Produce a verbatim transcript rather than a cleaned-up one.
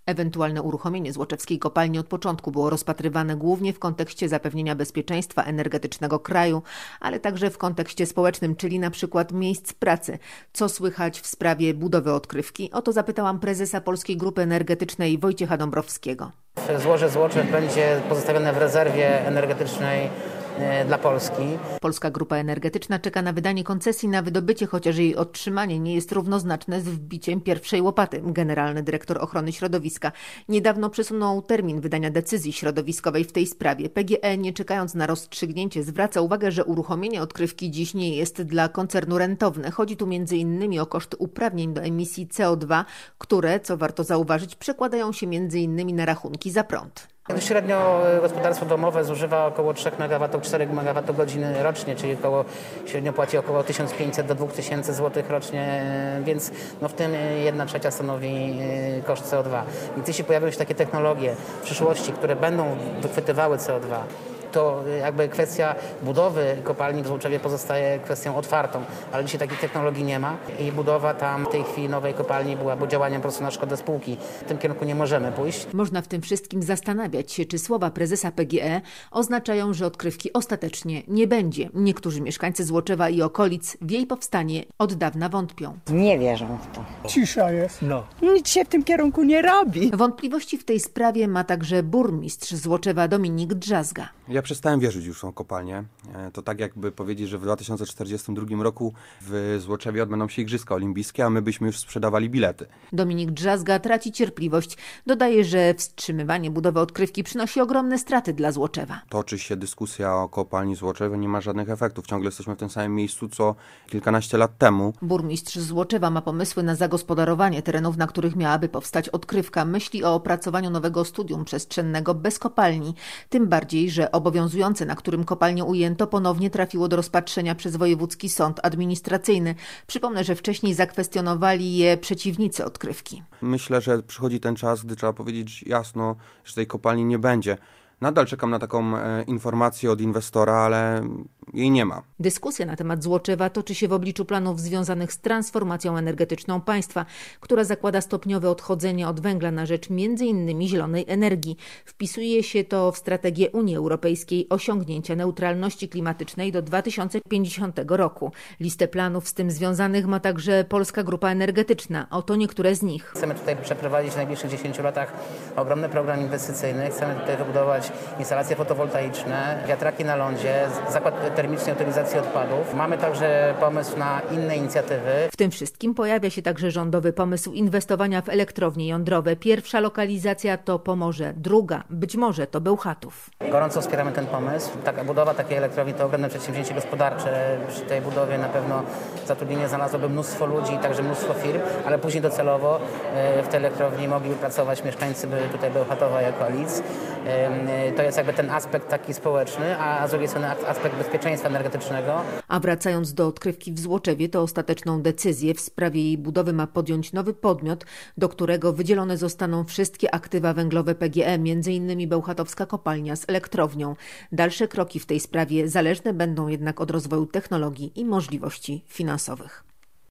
Ewentualne uruchomienie złoczewskiej kopalni od początku było rozpatrywane głównie w kontekście zapewnienia bezpieczeństwa energetycznego kraju, ale także w kontekście społecznym, czyli na przykład miejsc pracy. Co słychać w sprawie budowy odkrywki? O to zapytałam prezesa Polskiej Grupy Energetycznej Wojciecha Dąbrowskiego. Złoże Złoczew będzie pozostawione w rezerwie energetycznej dla Polski. Polska Grupa Energetyczna czeka na wydanie koncesji na wydobycie, chociaż jej otrzymanie nie jest równoznaczne z wbiciem pierwszej łopaty. Generalny dyrektor ochrony środowiska niedawno przesunął termin wydania decyzji środowiskowej w tej sprawie. P G E, nie czekając na rozstrzygnięcie, zwraca uwagę, że uruchomienie odkrywki dziś nie jest dla koncernu rentowne. Chodzi tu między innymi o koszty uprawnień do emisji C O dwa, które, co warto zauważyć, przekładają się między innymi na rachunki za prąd. Średnio gospodarstwo domowe zużywa około trzy megawatów, cztery megawattogodziny rocznie, czyli około, średnio płaci około tysiąc pięćset do dwa tysiące złotych rocznie, więc no w tym jedna trzecia stanowi koszt C O dwa. Więc jeśli pojawią się takie technologie w przyszłości, które będą wychwytywały C O dwa, to jakby kwestia budowy kopalni w Złoczewie pozostaje kwestią otwartą, ale dzisiaj takich technologii nie ma i budowa tam w tej chwili nowej kopalni byłaby działaniem po prostu na szkodę spółki. W tym kierunku nie możemy pójść. Można w tym wszystkim zastanawiać się, czy słowa prezesa P G E oznaczają, że odkrywki ostatecznie nie będzie. Niektórzy mieszkańcy Złoczewa i okolic w jej powstanie od dawna wątpią. Nie wierzą w to. Cisza jest. No. Nic się w tym kierunku nie robi. Wątpliwości w tej sprawie ma także burmistrz Złoczewa Dominik Drzazga. Ja przestałem wierzyć już w tą kopalnię. To tak jakby powiedzieć, że w dwa tysiące czterdziestym drugim roku w Złoczewie odbędą się Igrzyska Olimpijskie, a my byśmy już sprzedawali bilety. Dominik Drzazga traci cierpliwość. Dodaje, że wstrzymywanie budowy odkrywki przynosi ogromne straty dla Złoczewa. Toczy się dyskusja o kopalni Złoczewa, nie ma żadnych efektów. Ciągle jesteśmy w tym samym miejscu, co kilkanaście lat temu. Burmistrz Złoczewa ma pomysły na zagospodarowanie terenów, na których miałaby powstać odkrywka. Myśli o opracowaniu nowego studium przestrzennego bez kopalni. Tym bardziej, że obowiązujące, na którym kopalnię ujęto, ponownie trafiło do rozpatrzenia przez Wojewódzki Sąd Administracyjny. Przypomnę, że wcześniej zakwestionowali je przeciwnicy odkrywki. Myślę, że przychodzi ten czas, gdy trzeba powiedzieć jasno, że tej kopalni nie będzie. Nadal czekam na taką e, informację od inwestora, ale jej nie ma. Dyskusja na temat Złoczewa toczy się w obliczu planów związanych z transformacją energetyczną państwa, która zakłada stopniowe odchodzenie od węgla na rzecz między innymi zielonej energii. Wpisuje się to w strategię Unii Europejskiej osiągnięcia neutralności klimatycznej do dwa tysiące pięćdziesiątego roku. Listę planów z tym związanych ma także Polska Grupa Energetyczna. Oto niektóre z nich. Chcemy tutaj przeprowadzić w najbliższych dziesięciu latach ogromny program inwestycyjny. Chcemy tutaj wybudować instalacje fotowoltaiczne, wiatraki na lądzie, zakład termicznej utylizacji odpadów. Mamy także pomysł na inne inicjatywy. W tym wszystkim pojawia się także rządowy pomysł inwestowania w elektrownie jądrowe. Pierwsza lokalizacja to Pomorze, druga być może to Bełchatów. Gorąco wspieramy ten pomysł. Taka budowa takiej elektrowni to ogromne przedsięwzięcie gospodarcze. Przy tej budowie na pewno zatrudnienie znalazłoby mnóstwo ludzi, także mnóstwo firm, ale później docelowo w tej elektrowni mogliby pracować mieszkańcy tutaj Bełchatowa i okolic. To jest jakby ten aspekt taki społeczny, a z drugiej strony aspekt bezpieczeństwa energetycznego. A wracając do odkrywki w Złoczewie, to ostateczną decyzję w sprawie jej budowy ma podjąć nowy podmiot, do którego wydzielone zostaną wszystkie aktywa węglowe P G E, między innymi Bełchatowska kopalnia z elektrownią. Dalsze kroki w tej sprawie zależne będą jednak od rozwoju technologii i możliwości finansowych.